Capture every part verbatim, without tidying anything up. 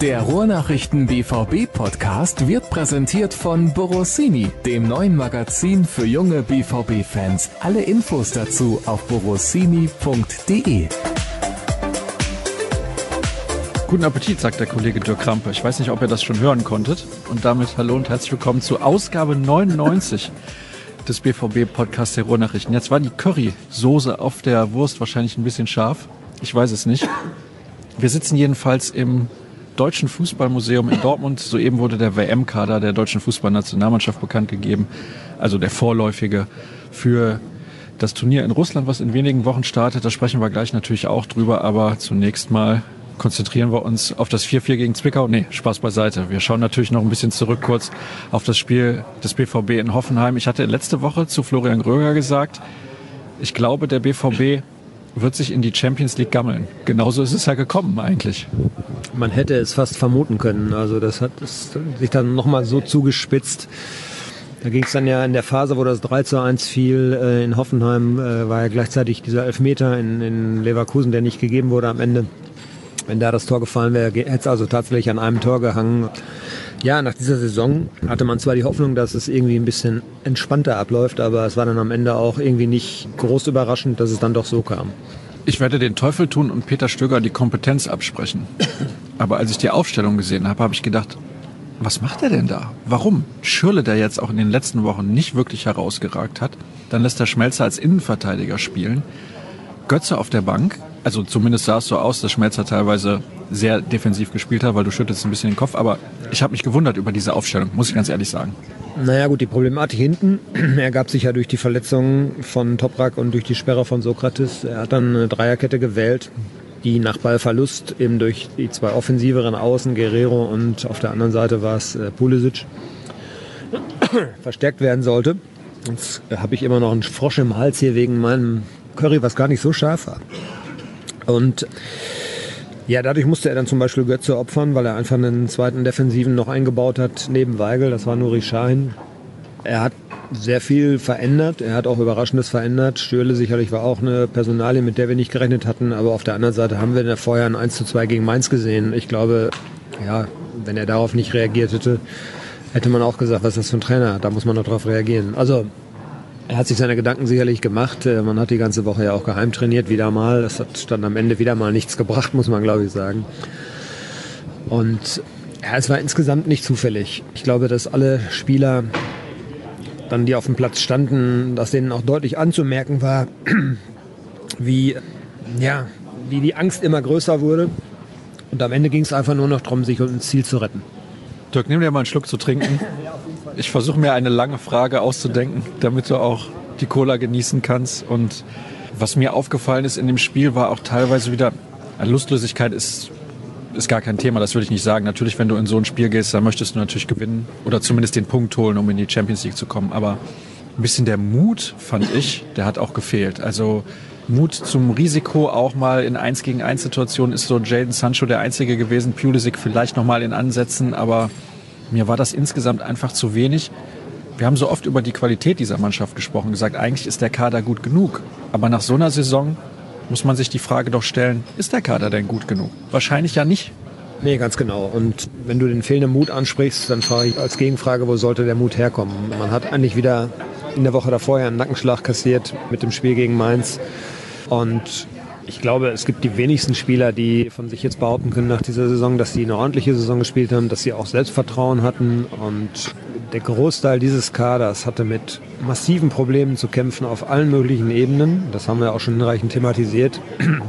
Der Ruhrnachrichten B V B-Podcast wird präsentiert von Borossini, dem neuen Magazin für junge B V B-Fans. Alle Infos dazu auf borossini punkt de. Guten Appetit, sagt der Kollege Dirk Krampe. Ich weiß nicht, ob ihr das schon hören konntet. Und damit hallo und herzlich willkommen zu Ausgabe neunundneunzig des B V B-Podcasts der Ruhrnachrichten. Jetzt war die Currysoße auf der Wurst wahrscheinlich ein bisschen scharf. Ich weiß es nicht. Wir sitzen jedenfalls im Deutschen Fußballmuseum in Dortmund. Soeben wurde der W M-Kader der deutschen Fußballnationalmannschaft bekannt gegeben. Also der vorläufige für das Turnier in Russland, was in wenigen Wochen startet. Da sprechen wir gleich natürlich auch drüber. Aber zunächst mal konzentrieren wir uns auf das vier vier gegen Zwickau. Nee, Spaß beiseite. Wir schauen natürlich noch ein bisschen zurück kurz auf das Spiel des B V B in Hoffenheim. Ich hatte letzte Woche zu Florian Gröger gesagt, ich glaube, der B V B wird sich in die Champions League gammeln. Genauso ist es ja gekommen eigentlich. Man hätte es fast vermuten können. Also das hat es sich dann nochmal so zugespitzt. Da ging es dann ja in der Phase, wo das drei zu eins fiel äh, in Hoffenheim, äh, war ja gleichzeitig dieser Elfmeter in, in Leverkusen, der nicht gegeben wurde am Ende. Wenn da das Tor gefallen wäre, hätte es also tatsächlich an einem Tor gehangen. Ja, nach dieser Saison hatte man zwar die Hoffnung, dass es irgendwie ein bisschen entspannter abläuft, aber es war dann am Ende auch irgendwie nicht groß überraschend, dass es dann doch so kam. Ich werde den Teufel tun und Peter Stöger die Kompetenz absprechen. Aber als ich die Aufstellung gesehen habe, habe ich gedacht, was macht er denn da? Warum? Schürrle, der jetzt auch in den letzten Wochen nicht wirklich herausgeragt hat, dann lässt er Schmelzer als Innenverteidiger spielen. Götze auf der Bank. Also zumindest sah es so aus, dass Schmelzer teilweise sehr defensiv gespielt hat, weil du schüttelst ein bisschen den Kopf. Aber ich habe mich gewundert über diese Aufstellung, muss ich ganz ehrlich sagen. Naja gut, die Problematik hinten ergab sich ja durch die Verletzungen von Toprak und durch die Sperre von Sokrates. Er hat dann eine Dreierkette gewählt, die nach Ballverlust eben durch die zwei offensiveren Außen, Guerrero und auf der anderen Seite war es äh, Pulisic, verstärkt werden sollte. Jetzt habe ich immer noch einen Frosch im Hals hier wegen meinem Curry, was gar nicht so scharf war. Und ja, dadurch musste er dann zum Beispiel Götze opfern, weil er einfach einen zweiten Defensiven noch eingebaut hat, neben Weigl, das war Nuri Sahin. Er hat sehr viel verändert, er hat auch Überraschendes verändert. Stürle sicherlich war auch eine Personalie, mit der wir nicht gerechnet hatten, aber auf der anderen Seite haben wir vorher ein eins zu zwei gegen Mainz gesehen. Ich glaube, ja, wenn er darauf nicht reagiert hätte, hätte man auch gesagt, was ist das für ein Trainer, da muss man noch drauf reagieren. Also er hat sich seine Gedanken sicherlich gemacht. Man hat die ganze Woche ja auch geheim trainiert, wieder mal. Das hat dann am Ende wieder mal nichts gebracht, muss man glaube ich sagen. Und ja, es war insgesamt nicht zufällig. Ich glaube, dass alle Spieler, dann die auf dem Platz standen, dass denen auch deutlich anzumerken war, wie, ja, wie die Angst immer größer wurde. Und am Ende ging es einfach nur noch darum, sich ins Ziel zu retten. Dirk, nimm dir mal einen Schluck zu trinken. Ich versuche mir eine lange Frage auszudenken, damit du auch die Cola genießen kannst. Und was mir aufgefallen ist in dem Spiel, war auch teilweise wieder, Lustlosigkeit ist, ist gar kein Thema, das will ich nicht sagen. Natürlich, wenn du in so ein Spiel gehst, dann möchtest du natürlich gewinnen oder zumindest den Punkt holen, um in die Champions League zu kommen. Aber ein bisschen der Mut, fand ich, der hat auch gefehlt. Also Mut zum Risiko, auch mal in eins gegen eins Situationen ist so Jadon Sancho der Einzige gewesen, Pulisic vielleicht nochmal in Ansätzen, aber mir war das insgesamt einfach zu wenig. Wir haben so oft über die Qualität dieser Mannschaft gesprochen, gesagt, eigentlich ist der Kader gut genug. Aber nach so einer Saison muss man sich die Frage doch stellen, ist der Kader denn gut genug? Wahrscheinlich ja nicht. Nee, ganz genau. Und wenn du den fehlenden Mut ansprichst, dann frage ich als Gegenfrage, wo sollte der Mut herkommen? Man hat eigentlich wieder in der Woche davor ja einen Nackenschlag kassiert mit dem Spiel gegen Mainz. Und ich glaube, es gibt die wenigsten Spieler, die von sich jetzt behaupten können nach dieser Saison, dass sie eine ordentliche Saison gespielt haben, dass sie auch Selbstvertrauen hatten. Und der Großteil dieses Kaders hatte mit massiven Problemen zu kämpfen auf allen möglichen Ebenen. Das haben wir auch schon hinreichend thematisiert.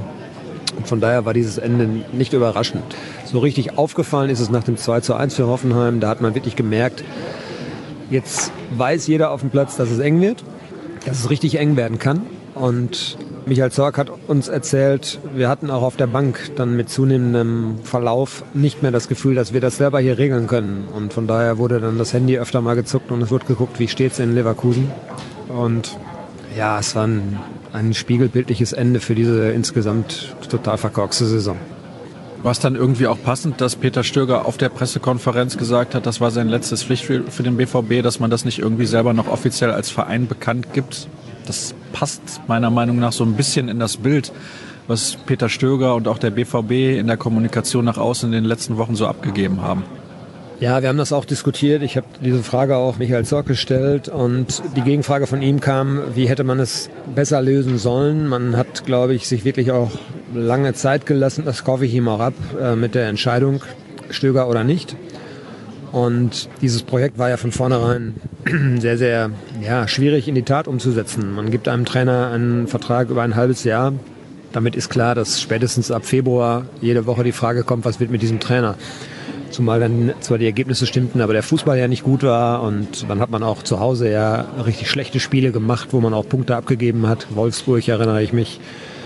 Und von daher war dieses Ende nicht überraschend. So richtig aufgefallen ist es nach dem zwei zu eins für Hoffenheim. Da hat man wirklich gemerkt, jetzt weiß jeder auf dem Platz, dass es eng wird, dass es richtig eng werden kann. Und Michael Zorc hat uns erzählt, wir hatten auch auf der Bank dann mit zunehmendem Verlauf nicht mehr das Gefühl, dass wir das selber hier regeln können. Und von daher wurde dann das Handy öfter mal gezuckt und es wurde geguckt, wie steht's in Leverkusen. Und ja, es war ein, ein spiegelbildliches Ende für diese insgesamt total verkorkste Saison. War es dann irgendwie auch passend, dass Peter Stöger auf der Pressekonferenz gesagt hat, das war sein letztes Pflichtspiel für den B V B, dass man das nicht irgendwie selber noch offiziell als Verein bekannt gibt? Das passt meiner Meinung nach so ein bisschen in das Bild, was Peter Stöger und auch der B V B in der Kommunikation nach außen in den letzten Wochen so abgegeben haben? Ja, wir haben das auch diskutiert. Ich habe diese Frage auch Michael Zorc gestellt und die Gegenfrage von ihm kam, wie hätte man es besser lösen sollen? Man hat, glaube ich, sich wirklich auch lange Zeit gelassen. Das kaufe ich ihm auch ab äh, mit der Entscheidung, Stöger oder nicht. Und dieses Projekt war ja von vornherein sehr, sehr ja, schwierig in die Tat umzusetzen. Man gibt einem Trainer einen Vertrag über ein halbes Jahr. Damit ist klar, dass spätestens ab Februar jede Woche die Frage kommt, was wird mit diesem Trainer? Zumal dann zwar die Ergebnisse stimmten, aber der Fußball ja nicht gut war und dann hat man auch zu Hause ja richtig schlechte Spiele gemacht, wo man auch Punkte abgegeben hat. Wolfsburg erinnere ich mich.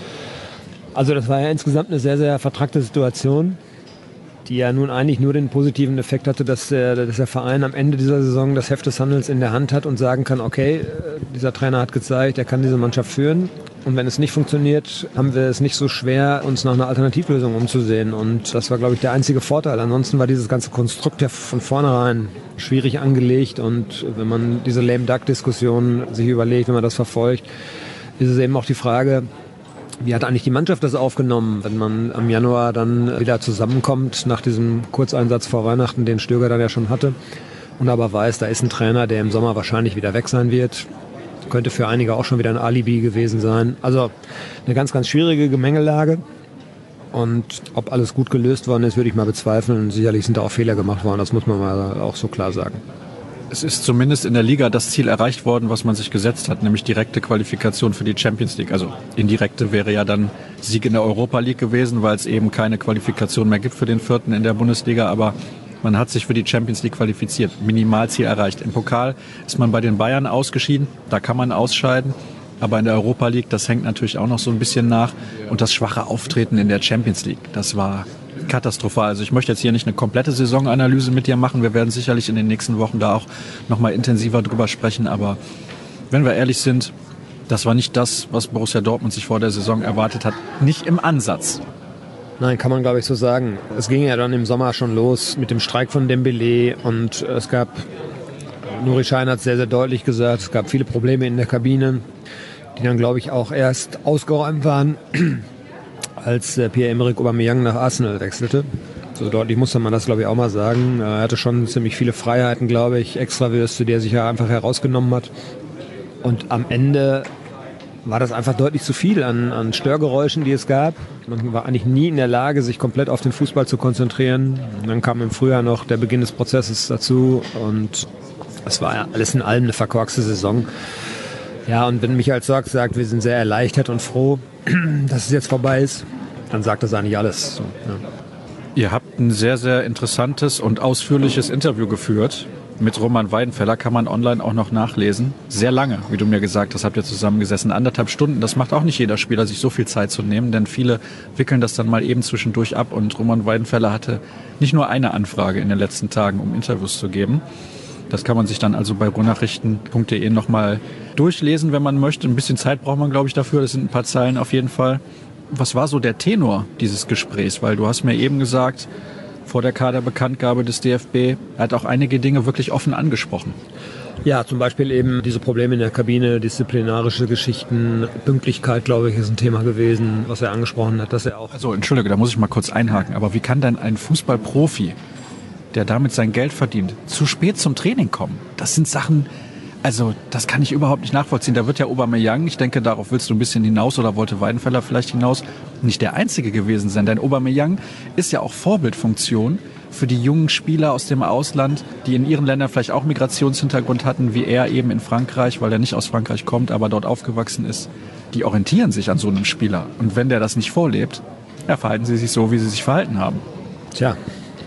Also das war ja insgesamt eine sehr, sehr vertrackte Situation, die ja nun eigentlich nur den positiven Effekt hatte, dass der, dass der Verein am Ende dieser Saison das Heft des Handels in der Hand hat und sagen kann, okay, dieser Trainer hat gezeigt, er kann diese Mannschaft führen. Und wenn es nicht funktioniert, haben wir es nicht so schwer, uns nach einer Alternativlösung umzusehen. Und das war, glaube ich, der einzige Vorteil. Ansonsten war dieses ganze Konstrukt ja von vornherein schwierig angelegt. Und wenn man diese Lame-Duck-Diskussion sich überlegt, wenn man das verfolgt, ist es eben auch die Frage, wie hat eigentlich die Mannschaft das aufgenommen, wenn man am Januar dann wieder zusammenkommt, nach diesem Kurzeinsatz vor Weihnachten, den Stöger dann ja schon hatte, und aber weiß, da ist ein Trainer, der im Sommer wahrscheinlich wieder weg sein wird. Könnte für einige auch schon wieder ein Alibi gewesen sein. Also eine ganz, ganz schwierige Gemengelage. Und ob alles gut gelöst worden ist, würde ich mal bezweifeln. Sicherlich sind da auch Fehler gemacht worden, das muss man mal auch so klar sagen. Es ist zumindest in der Liga das Ziel erreicht worden, was man sich gesetzt hat, nämlich direkte Qualifikation für die Champions League. Also indirekte wäre ja dann Sieg in der Europa League gewesen, weil es eben keine Qualifikation mehr gibt für den Vierten in der Bundesliga. Aber man hat sich für die Champions League qualifiziert, Minimalziel erreicht. Im Pokal ist man bei den Bayern ausgeschieden, da kann man ausscheiden. Aber in der Europa League, das hängt natürlich auch noch so ein bisschen nach. Und das schwache Auftreten in der Champions League, das war katastrophal. Also ich möchte jetzt hier nicht eine komplette Saisonanalyse mit dir machen. Wir werden sicherlich in den nächsten Wochen da auch nochmal intensiver drüber sprechen. Aber wenn wir ehrlich sind, das war nicht das, was Borussia Dortmund sich vor der Saison erwartet hat. Nicht im Ansatz. Nein, kann man glaube ich so sagen. Es ging ja dann im Sommer schon los mit dem Streik von Dembélé und es gab, Nuri Sahin hat es sehr, sehr deutlich gesagt, es gab viele Probleme in der Kabine, die dann glaube ich auch erst ausgeräumt waren, als Pierre-Emerick Aubameyang nach Arsenal wechselte. So deutlich musste man das glaube ich auch mal sagen. Er hatte schon ziemlich viele Freiheiten, glaube ich, Extrawürste, die er sich ja einfach herausgenommen hat. Und am Ende war das einfach deutlich zu viel an, an Störgeräuschen, die es gab. Man war eigentlich nie in der Lage, sich komplett auf den Fußball zu konzentrieren. Und dann kam im Frühjahr noch der Beginn des Prozesses dazu und es war ja alles in allem eine verkorkste Saison. Ja, und wenn Michael Zorc sagt, wir sind sehr erleichtert und froh, dass es jetzt vorbei ist, dann sagt das eigentlich alles. So, ja. Ihr habt ein sehr, sehr interessantes und ausführliches Interview geführt. Mit Roman Weidenfeller kann man online auch noch nachlesen. Sehr lange, wie du mir gesagt hast, habt ihr zusammengesessen. Anderthalb Stunden, das macht auch nicht jeder Spieler, sich so viel Zeit zu nehmen, denn viele wickeln das dann mal eben zwischendurch ab. Und Roman Weidenfeller hatte nicht nur eine Anfrage in den letzten Tagen, um Interviews zu geben. Das kann man sich dann also bei ruhrnachrichten punkt de nochmal durchlesen, wenn man möchte. Ein bisschen Zeit braucht man, glaube ich, dafür. Das sind ein paar Zeilen auf jeden Fall. Was war so der Tenor dieses Gesprächs? Weil du hast mir eben gesagt, vor der Kaderbekanntgabe des D F B, er hat auch einige Dinge wirklich offen angesprochen. Ja, zum Beispiel eben diese Probleme in der Kabine, disziplinarische Geschichten, Pünktlichkeit, glaube ich, ist ein Thema gewesen, was er angesprochen hat, dass er auch... Also, Entschuldige, da muss ich mal kurz einhaken, aber wie kann denn ein Fußballprofi, der damit sein Geld verdient, zu spät zum Training kommen? Das sind Sachen, also das kann ich überhaupt nicht nachvollziehen. Da wird ja Aubameyang, ich denke, darauf willst du ein bisschen hinaus oder wollte Weidenfeller vielleicht hinaus, nicht der Einzige gewesen sein. Denn Aubameyang ist ja auch Vorbildfunktion für die jungen Spieler aus dem Ausland, die in ihren Ländern vielleicht auch Migrationshintergrund hatten, wie er eben in Frankreich, weil er nicht aus Frankreich kommt, aber dort aufgewachsen ist. Die orientieren sich an so einem Spieler. Und wenn der das nicht vorlebt, ja, verhalten sie sich so, wie sie sich verhalten haben. Tja.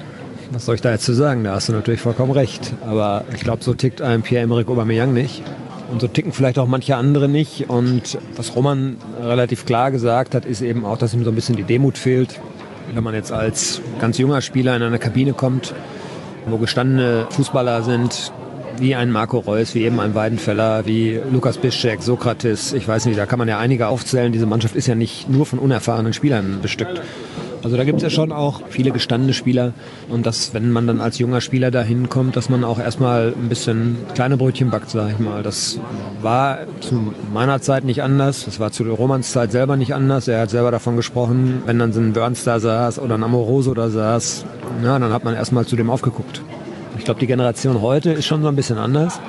Was soll ich da jetzt zu sagen? Da hast du natürlich vollkommen recht. Aber ich glaube, so tickt ein Pierre-Emerick Aubameyang nicht. Und so ticken vielleicht auch manche andere nicht. Und was Roman relativ klar gesagt hat, ist eben auch, dass ihm so ein bisschen die Demut fehlt. Wenn man jetzt als ganz junger Spieler in eine Kabine kommt, wo gestandene Fußballer sind, wie ein Marco Reus, wie eben ein Weidenfeller, wie Lukas Piszczek, Sokrates, ich weiß nicht, da kann man ja einige aufzählen. Diese Mannschaft ist ja nicht nur von unerfahrenen Spielern bestückt. Also da gibt es ja schon auch viele gestandene Spieler und dass, wenn man dann als junger Spieler dahin kommt, dass man auch erstmal ein bisschen kleine Brötchen backt, sag ich mal. Das war zu meiner Zeit nicht anders, das war zu Romans Zeit selber nicht anders. Er hat selber davon gesprochen, wenn dann so ein Burns da saß oder ein Amoroso da saß, na, dann hat man erstmal zu dem aufgeguckt. Ich glaube, die Generation heute ist schon so ein bisschen anders.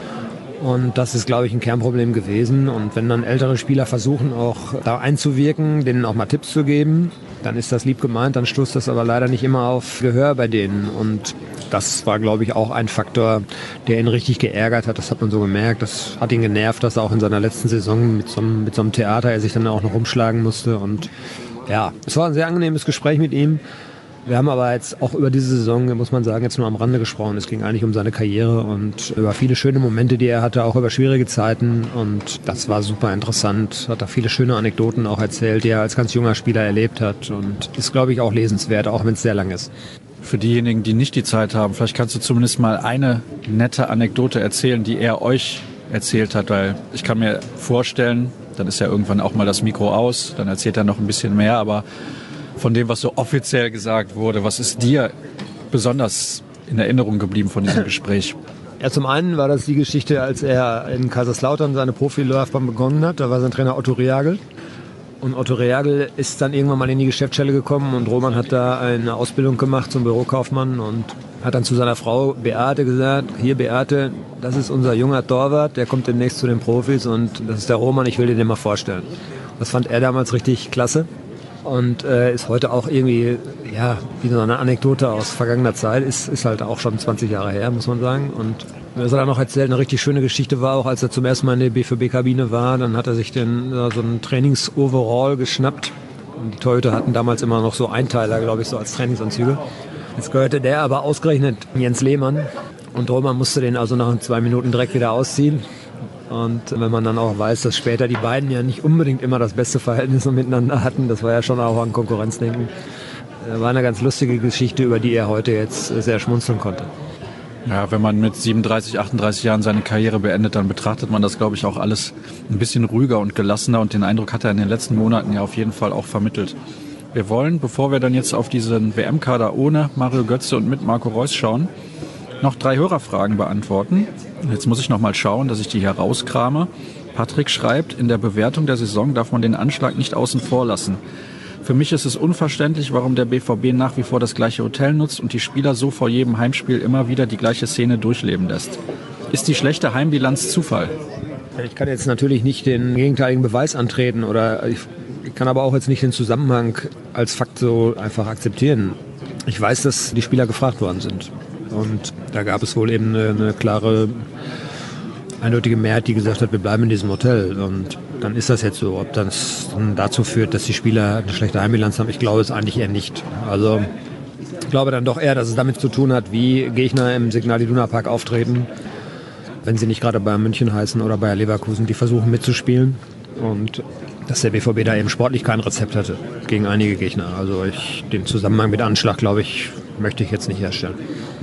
Und das ist, glaube ich, ein Kernproblem gewesen. Und wenn dann ältere Spieler versuchen, auch da einzuwirken, denen auch mal Tipps zu geben, dann ist das lieb gemeint, dann stoßt das aber leider nicht immer auf Gehör bei denen. Und das war, glaube ich, auch ein Faktor, der ihn richtig geärgert hat. Das hat man so gemerkt. Das hat ihn genervt, dass er auch in seiner letzten Saison mit so einem, mit so einem Theater er sich dann auch noch rumschlagen musste. Und ja, es war ein sehr angenehmes Gespräch mit ihm. Wir haben aber jetzt auch über diese Saison, muss man sagen, jetzt nur am Rande gesprochen. Es ging eigentlich um seine Karriere und über viele schöne Momente, die er hatte, auch über schwierige Zeiten. Und das war super interessant. Hat da viele schöne Anekdoten auch erzählt, die er als ganz junger Spieler erlebt hat. Und ist, glaube ich, auch lesenswert, auch wenn es sehr lang ist. Für diejenigen, die nicht die Zeit haben, vielleicht kannst du zumindest mal eine nette Anekdote erzählen, die er euch erzählt hat. Weil ich kann mir vorstellen, dann ist ja irgendwann auch mal das Mikro aus, dann erzählt er noch ein bisschen mehr, aber von dem, was so offiziell gesagt wurde, was ist dir besonders in Erinnerung geblieben von diesem Gespräch? Ja, zum einen war das die Geschichte, als er in Kaiserslautern seine Profilaufbahn begonnen hat. Da war sein Trainer Otto Reagel. Und Otto Reagel ist dann irgendwann mal in die Geschäftsstelle gekommen und Roman hat da eine Ausbildung gemacht zum Bürokaufmann und hat dann zu seiner Frau Beate gesagt, hier Beate, das ist unser junger Torwart, der kommt demnächst zu den Profis und das ist der Roman, ich will dir den mal vorstellen. Das fand er damals richtig klasse. Und äh, ist heute auch irgendwie, ja, wie so eine Anekdote aus vergangener Zeit, ist, ist halt auch schon zwanzig Jahre her, muss man sagen. Und was er dann noch erzählt, eine richtig schöne Geschichte war auch, als er zum ersten Mal in der B V B-Kabine war, dann hat er sich den, so einen Trainings-Overall geschnappt. Und die Torhüter hatten damals immer noch so Einteiler, glaube ich, so als Trainingsanzüge. Jetzt gehörte der aber ausgerechnet Jens Lehmann. Und Roman musste den also nach zwei Minuten direkt wieder ausziehen. Und wenn man dann auch weiß, dass später die beiden ja nicht unbedingt immer das beste Verhältnis miteinander hatten, das war ja schon auch an Konkurrenzdenken, war eine ganz lustige Geschichte, über die er heute jetzt sehr schmunzeln konnte. Ja, wenn man mit siebenunddreißig, achtunddreißig Jahren seine Karriere beendet, dann betrachtet man das, glaube ich, auch alles ein bisschen ruhiger und gelassener und den Eindruck hat er in den letzten Monaten ja auf jeden Fall auch vermittelt. Wir wollen, bevor wir dann jetzt auf diesen W M-Kader ohne Mario Götze und mit Marco Reus schauen, noch drei Hörerfragen beantworten. Jetzt muss ich noch mal schauen, dass ich die hier rauskrame. Patrick schreibt, in der Bewertung der Saison darf man den Anschlag nicht außen vor lassen. Für mich ist es unverständlich, warum der B V B nach wie vor das gleiche Hotel nutzt und die Spieler so vor jedem Heimspiel immer wieder die gleiche Szene durchleben lässt. Ist die schlechte Heimbilanz Zufall? Ich kann jetzt natürlich nicht den gegenteiligen Beweis antreten oder ich, ich kann aber auch jetzt nicht den Zusammenhang als Fakt so einfach akzeptieren. Ich weiß, dass die Spieler gefragt worden sind. Und da gab es wohl eben eine, eine klare, eindeutige Mehrheit, die gesagt hat, wir bleiben in diesem Hotel. Und dann ist das jetzt so. Ob das dann dazu führt, dass die Spieler eine schlechte Heimbilanz haben, ich glaube es eigentlich eher nicht. Also ich glaube dann doch eher, dass es damit zu tun hat, wie Gegner im Signal Iduna Park auftreten, wenn sie nicht gerade bei München heißen oder bei Leverkusen, die versuchen mitzuspielen. Und dass der B V B da eben sportlich kein Rezept hatte gegen einige Gegner. Also ich, den Zusammenhang mit Anschlag, glaube ich, möchte ich jetzt nicht herstellen.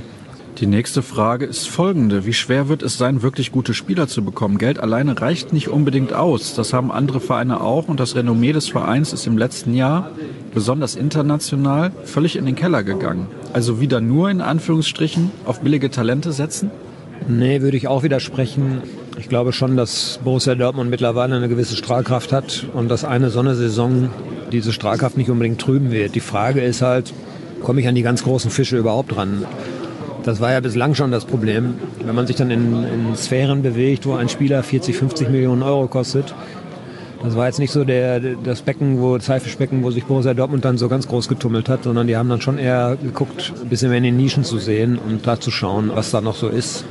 Die nächste Frage ist folgende. Wie schwer wird es sein, wirklich gute Spieler zu bekommen? Geld alleine reicht nicht unbedingt aus. Das haben andere Vereine auch und das Renommee des Vereins ist im letzten Jahr, besonders international, völlig in den Keller gegangen. Also wieder nur in Anführungsstrichen auf billige Talente setzen? Nee, würde ich auch widersprechen. Ich glaube schon, dass Borussia Dortmund mittlerweile eine gewisse Strahlkraft hat und dass eine so eine Saison diese Strahlkraft nicht unbedingt trüben wird. Die Frage ist halt, komme ich an die ganz großen Fische überhaupt ran? Das war ja bislang schon das Problem. Wenn man sich dann in, in Sphären bewegt, wo ein Spieler vierzig, fünfzig Millionen Euro kostet, das war jetzt nicht so der, das Becken, wo, das Haifischbecken, wo sich Borussia Dortmund dann so ganz groß getummelt hat, sondern die haben dann schon eher geguckt, ein bisschen mehr in den Nischen zu sehen und da zu schauen, was da noch so ist.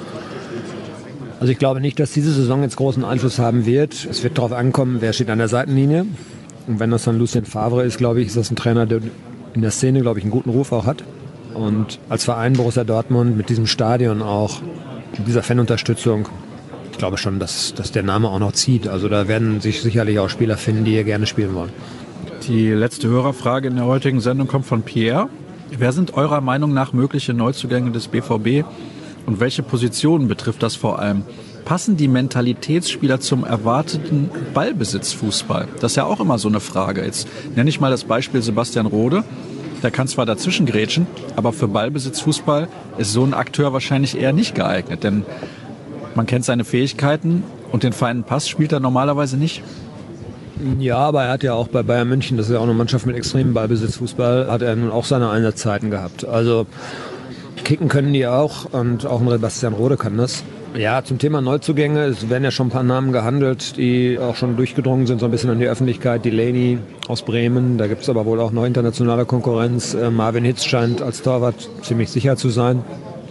Also ich glaube nicht, dass diese Saison jetzt großen Einfluss haben wird. Es wird darauf ankommen, wer steht an der Seitenlinie. Und wenn das dann Lucien Favre ist, glaube ich, ist das ein Trainer, der in der Szene, glaube ich, einen guten Ruf auch hat. Und als Verein Borussia Dortmund mit diesem Stadion auch, mit dieser Fanunterstützung, ich glaube schon, dass, dass der Name auch noch zieht. Also da werden sich sicherlich auch Spieler finden, die hier gerne spielen wollen. Die letzte Hörerfrage in der heutigen Sendung kommt von Pierre. Wer sind eurer Meinung nach mögliche Neuzugänge des B V B und welche Positionen betrifft das vor allem? passen die Mentalitätsspieler zum erwarteten Ballbesitzfußball? Das ist ja auch immer so eine Frage. Jetzt nenne ich mal das Beispiel Sebastian Rode. Der kann zwar dazwischen grätschen, aber für Ballbesitzfußball ist so ein Akteur wahrscheinlich eher nicht geeignet. Denn man kennt seine Fähigkeiten und den feinen Pass spielt er normalerweise nicht. Ja, aber er hat ja auch bei Bayern München, das ist ja auch eine Mannschaft mit extremem Ballbesitzfußball, hat er nun auch seine Einsatzzeiten gehabt. Also kicken können die auch und auch ein Sebastian Rode kann das. Ja, zum Thema Neuzugänge, es werden ja schon ein paar Namen gehandelt, die auch schon durchgedrungen sind, so ein bisschen an die Öffentlichkeit. Delaney aus Bremen, da gibt es aber wohl auch noch internationale Konkurrenz. Äh, Marvin Hitz scheint als Torwart ziemlich sicher zu sein.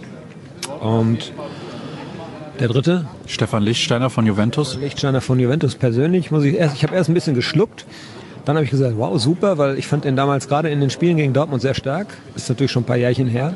Und der dritte? Stefan Lichtsteiner von Juventus. Lichtsteiner von Juventus persönlich, muss ich erst, ich habe erst ein bisschen geschluckt. Dann habe ich gesagt, wow, super, weil ich fand den damals gerade in den Spielen gegen Dortmund sehr stark. Ist natürlich schon ein paar Jährchen her.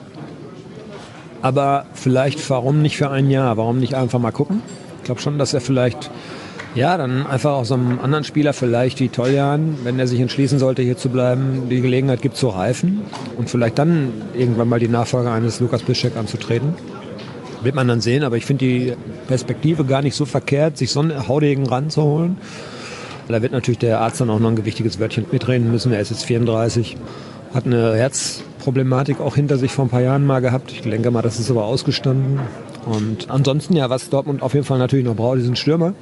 Aber vielleicht, warum nicht für ein Jahr? Warum nicht einfach mal gucken? Ich glaube schon, dass er vielleicht, ja, dann einfach auch so einem anderen Spieler, vielleicht wie Toljan, wenn er sich entschließen sollte, hier zu bleiben, die Gelegenheit gibt zu reifen und vielleicht dann irgendwann mal die Nachfolge eines Lukas Piszczek anzutreten. Wird man dann sehen, aber ich finde die Perspektive gar nicht so verkehrt, sich so einen Haudegen ranzuholen. Da wird natürlich der Arzt dann auch noch ein gewichtiges Wörtchen mitreden müssen. Er ist jetzt vierunddreißig, hat eine Herzproblematik auch hinter sich vor ein paar Jahren mal gehabt. Ich denke mal, das ist aber ausgestanden. Und ansonsten, ja, was Dortmund auf jeden Fall natürlich noch braucht, diesen Stürmer.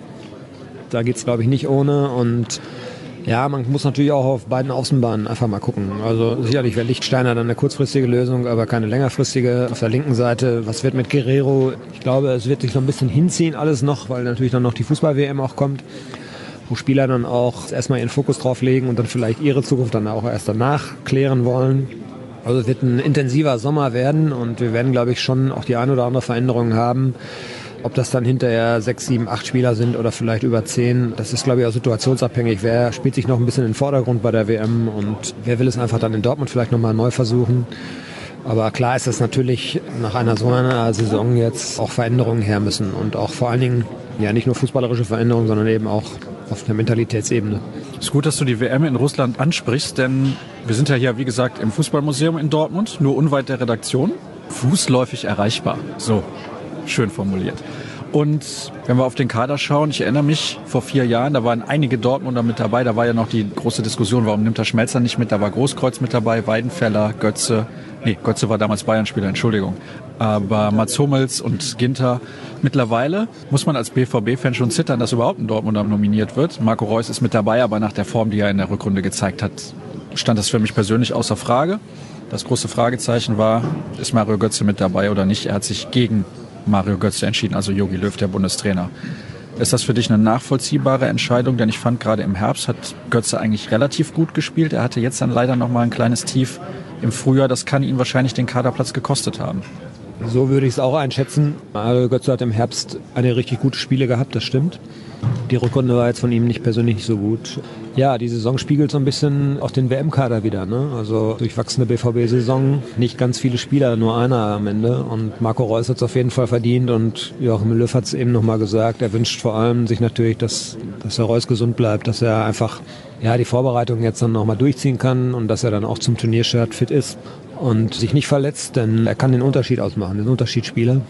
Da geht es, glaube ich, nicht ohne. Und ja, man muss natürlich auch auf beiden Außenbahnen einfach mal gucken. Also sicherlich wäre Lichtsteiner dann eine kurzfristige Lösung, aber keine längerfristige. Auf der linken Seite, was wird mit Guerrero? Ich glaube, es wird sich noch ein bisschen hinziehen alles noch, weil natürlich dann noch die Fußball-W M auch kommt, wo Spieler dann auch erstmal ihren Fokus drauf legen und dann vielleicht ihre Zukunft dann auch erst danach klären wollen. Also es wird ein intensiver Sommer werden und wir werden, glaube ich, schon auch die ein oder andere Veränderung haben. Ob das dann hinterher sechs, sieben, acht Spieler sind oder vielleicht über zehn, das ist, glaube ich, auch situationsabhängig. Wer spielt sich noch ein bisschen in den Vordergrund bei der W M und wer will es einfach dann in Dortmund vielleicht nochmal neu versuchen. Aber klar ist, dass natürlich nach einer so einer Saison jetzt auch Veränderungen her müssen und auch vor allen Dingen ja nicht nur fußballerische Veränderungen, sondern eben auch auf der Mentalitätsebene. Es ist gut, dass du die W M in Russland ansprichst, denn wir sind ja hier, wie gesagt, im Fußballmuseum in Dortmund, nur unweit der Redaktion, fußläufig erreichbar. So, schön formuliert. Und wenn wir auf den Kader schauen, ich erinnere mich, vor vier Jahren, da waren einige Dortmunder mit dabei, da war ja noch die große Diskussion, warum nimmt der Schmelzer nicht mit, da war Großkreuz mit dabei, Weidenfeller, Götze, nee, Götze war damals Bayern-Spieler, Entschuldigung, aber Mats Hummels und Ginter. Mittlerweile muss man als B V B-Fan schon zittern, dass überhaupt ein Dortmunder nominiert wird. Marco Reus ist mit dabei, aber nach der Form, die er in der Rückrunde gezeigt hat, stand das für mich persönlich außer Frage. Das große Fragezeichen war, ist Mario Götze mit dabei oder nicht? Er hat sich gegen Mario Götze entschieden, also Jogi Löw, der Bundestrainer. Ist das für dich eine nachvollziehbare Entscheidung? Denn ich fand, gerade im Herbst hat Götze eigentlich relativ gut gespielt. Er hatte jetzt dann leider noch mal ein kleines Tief im Frühjahr. Das kann ihn wahrscheinlich den Kaderplatz gekostet haben. So würde ich es auch einschätzen. Mario Götze hat im Herbst eine richtig gute Spiele gehabt, das stimmt. Die Rückrunde war jetzt von ihm nicht persönlich nicht so gut. Ja, die Saison spiegelt so ein bisschen auch den W M-Kader wieder, ne? Also durchwachsene B V B-Saison, nicht ganz viele Spieler, nur einer am Ende. Und Marco Reus hat es auf jeden Fall verdient und Joachim Löw hat es eben nochmal gesagt. Er wünscht vor allem sich natürlich, dass, dass der Reus gesund bleibt, dass er einfach ja, die Vorbereitung jetzt dann nochmal durchziehen kann und dass er dann auch zum Turnierstart fit ist und sich nicht verletzt, denn er kann den Unterschied ausmachen, den Unterschiedsspieler.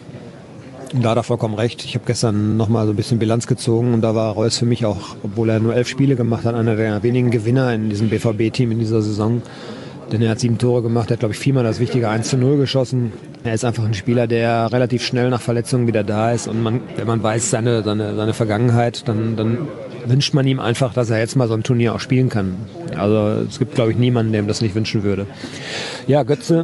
Und da hat er vollkommen recht. Ich habe gestern nochmal so ein bisschen Bilanz gezogen und da war Reus für mich auch, obwohl er nur elf Spiele gemacht hat, einer der wenigen Gewinner in diesem B V B-Team in dieser Saison. Denn er hat sieben Tore gemacht, er hat, glaube ich, viermal das wichtige eins zu null geschossen. Er ist einfach ein Spieler, der relativ schnell nach Verletzungen wieder da ist. Und man, wenn man weiß seine, seine, seine Vergangenheit, dann, dann wünscht man ihm einfach, dass er jetzt mal so ein Turnier auch spielen kann. Also es gibt, glaube ich, niemanden, dem das nicht wünschen würde. Ja, Götze,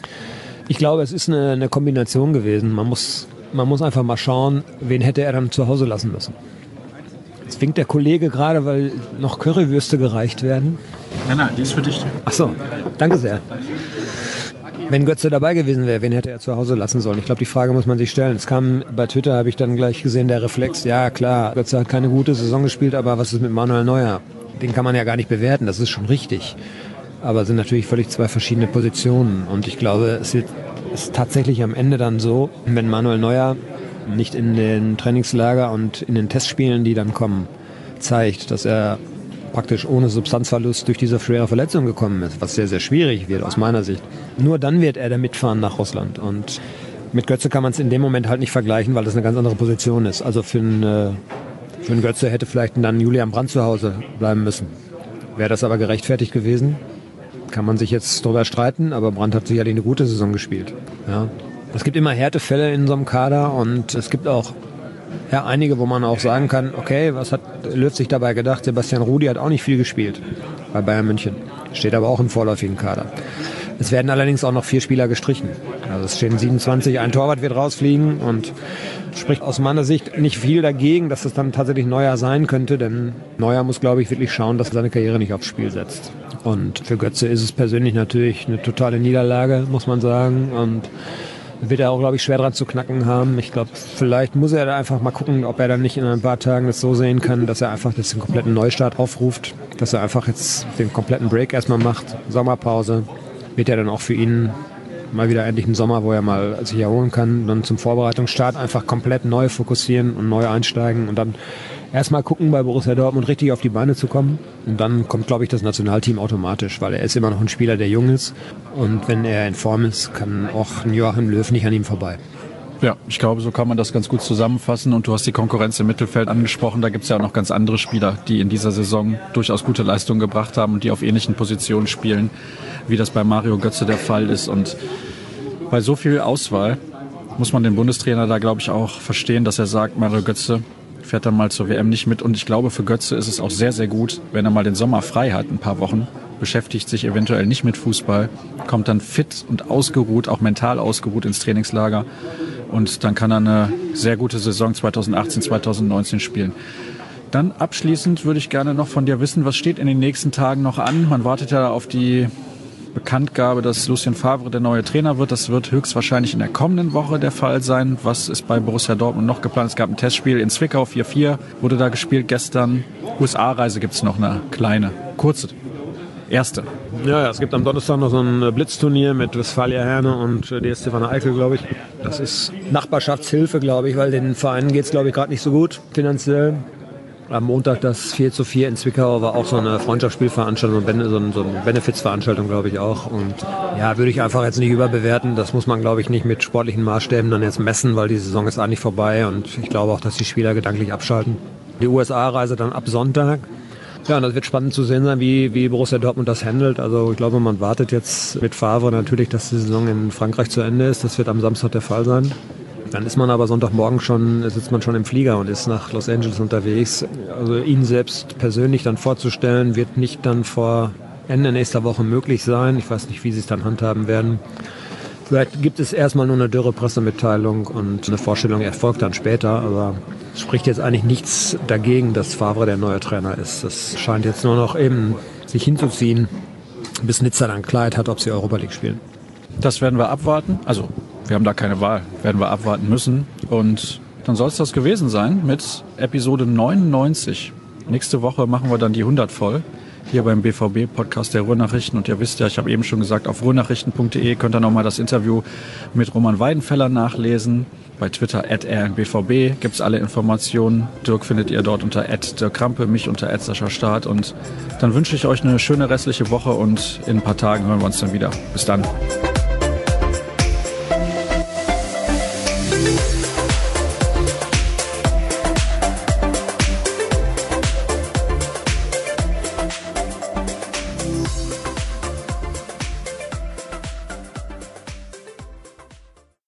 ich glaube, es ist eine, eine Kombination gewesen. Man muss... Man muss einfach mal schauen, wen hätte er dann zu Hause lassen müssen. Jetzt winkt der Kollege gerade, weil noch Currywürste gereicht werden. Nein, nein, die ist für dich. Ach so, danke sehr. Wenn Götze dabei gewesen wäre, wen hätte er zu Hause lassen sollen? Ich glaube, die Frage muss man sich stellen. Es kam bei Twitter, habe ich dann gleich gesehen, der Reflex, ja klar, Götze hat keine gute Saison gespielt, aber was ist mit Manuel Neuer? Den kann man ja gar nicht bewerten, das ist schon richtig. Aber es sind natürlich völlig zwei verschiedene Positionen. Und ich glaube, es wird ist tatsächlich am Ende dann so, wenn Manuel Neuer nicht in den Trainingslager und in den Testspielen, die dann kommen, zeigt, dass er praktisch ohne Substanzverlust durch diese schwere Verletzung gekommen ist, was sehr, sehr schwierig wird aus meiner Sicht. Nur dann wird er da mitfahren nach Russland. Und Mit Götze kann man es in dem Moment halt nicht vergleichen, weil das eine ganz andere Position ist. Also für einen, äh, für einen Götze hätte vielleicht dann Julian Brandt zu Hause bleiben müssen. Wäre das aber gerechtfertigt gewesen? Kann man sich jetzt drüber streiten, aber Brandt hat sicherlich eine gute Saison gespielt. Ja. Es gibt immer Härtefälle in so einem Kader und es gibt auch ja, einige, wo man auch sagen kann, okay, was hat Löw sich dabei gedacht? Sebastian Rudy hat auch nicht viel gespielt bei Bayern München, steht aber auch im vorläufigen Kader. Es werden allerdings auch noch vier Spieler gestrichen. Also es stehen siebenundzwanzig, ein Torwart wird rausfliegen und spricht aus meiner Sicht nicht viel dagegen, dass das dann tatsächlich Neuer sein könnte, denn Neuer muss, glaube ich, wirklich schauen, dass er seine Karriere nicht aufs Spiel setzt. Und für Götze ist es persönlich natürlich eine totale Niederlage, muss man sagen, und wird er auch, glaube ich, schwer dran zu knacken haben. Ich glaube, vielleicht muss er da einfach mal gucken, ob er dann nicht in ein paar Tagen das so sehen kann, dass er einfach jetzt den kompletten Neustart aufruft, dass er einfach jetzt den kompletten Break erstmal macht, Sommerpause. Wird ja dann auch für ihn mal wieder endlich ein Sommer, wo er mal sich erholen kann, dann zum Vorbereitungsstart einfach komplett neu fokussieren und neu einsteigen und dann erstmal gucken, bei Borussia Dortmund richtig auf die Beine zu kommen. Und dann kommt, glaube ich, das Nationalteam automatisch, weil er ist immer noch ein Spieler, der jung ist. Und wenn er in Form ist, kann auch ein Joachim Löw nicht an ihm vorbei. Ja, ich glaube, so kann man das ganz gut zusammenfassen. Und du hast die Konkurrenz im Mittelfeld angesprochen. Da gibt es ja auch noch ganz andere Spieler, die in dieser Saison durchaus gute Leistungen gebracht haben und die auf ähnlichen Positionen spielen, wie das bei Mario Götze der Fall ist. Und bei so viel Auswahl muss man den Bundestrainer da, glaube ich, auch verstehen, dass er sagt, Mario Götze fährt dann mal zur W M nicht mit. Und ich glaube, für Götze ist es auch sehr, sehr gut, wenn er mal den Sommer frei hat, ein paar Wochen, beschäftigt sich eventuell nicht mit Fußball, kommt dann fit und ausgeruht, auch mental ausgeruht ins Trainingslager. Und dann kann er eine sehr gute Saison zweitausendachtzehn, zweitausendneunzehn spielen. Dann abschließend würde ich gerne noch von dir wissen, was steht in den nächsten Tagen noch an? Man wartet ja auf die Bekanntgabe, dass Lucien Favre der neue Trainer wird. Das wird höchstwahrscheinlich in der kommenden Woche der Fall sein. Was ist bei Borussia Dortmund noch geplant? Es gab ein Testspiel in Zwickau, vier vier wurde da gespielt gestern. U S A-Reise gibt es noch eine kleine, kurze, erste. Ja, ja, es gibt am Donnerstag noch so ein Blitzturnier mit Westfalia Herne und D S Stefan Eickel, glaube ich. Das ist Nachbarschaftshilfe, glaube ich, weil den Vereinen geht es, glaube ich, gerade nicht so gut finanziell. Am Montag das vier zu vier in Zwickau war auch so eine Freundschaftsspielveranstaltung, so eine, so eine Benefizveranstaltung, glaube ich auch. Und ja, würde ich einfach jetzt nicht überbewerten. Das muss man, glaube ich, nicht mit sportlichen Maßstäben dann jetzt messen, weil die Saison ist eigentlich vorbei. Und ich glaube auch, dass die Spieler gedanklich abschalten. Die U S A-Reise dann ab Sonntag. Ja, und das wird spannend zu sehen sein, wie, wie Borussia Dortmund das handelt. Also ich glaube, man wartet jetzt mit Favre natürlich, dass die Saison in Frankreich zu Ende ist. Das wird am Samstag der Fall sein. Dann ist man aber Sonntagmorgen schon, sitzt man schon im Flieger und ist nach Los Angeles unterwegs. Also ihn selbst persönlich dann vorzustellen, wird nicht dann vor Ende nächster Woche möglich sein. Ich weiß nicht, wie sie es dann handhaben werden. Vielleicht gibt es erstmal nur eine dürre Pressemitteilung und eine Vorstellung erfolgt dann später. Aber es spricht jetzt eigentlich nichts dagegen, dass Favre der neue Trainer ist. Das scheint jetzt nur noch eben sich hinzuziehen, bis Nizza dann Klarheit hat, ob sie Europa League spielen. Das werden wir abwarten. Also wir haben da keine Wahl, werden wir abwarten müssen. Und dann soll es das gewesen sein mit Episode neunundneunzig. Nächste Woche machen wir dann die hundert voll. Hier beim B V B-Podcast der Ruhrnachrichten. Und ihr wisst ja, ich habe eben schon gesagt, auf ruhrnachrichten punkt de könnt ihr nochmal das Interview mit Roman Weidenfeller nachlesen. Bei Twitter at r n b v b gibt es alle Informationen. Dirk findet ihr dort unter at dirk krampe, mich unter at sascha staat. Und dann wünsche ich euch eine schöne restliche Woche und in ein paar Tagen hören wir uns dann wieder. Bis dann.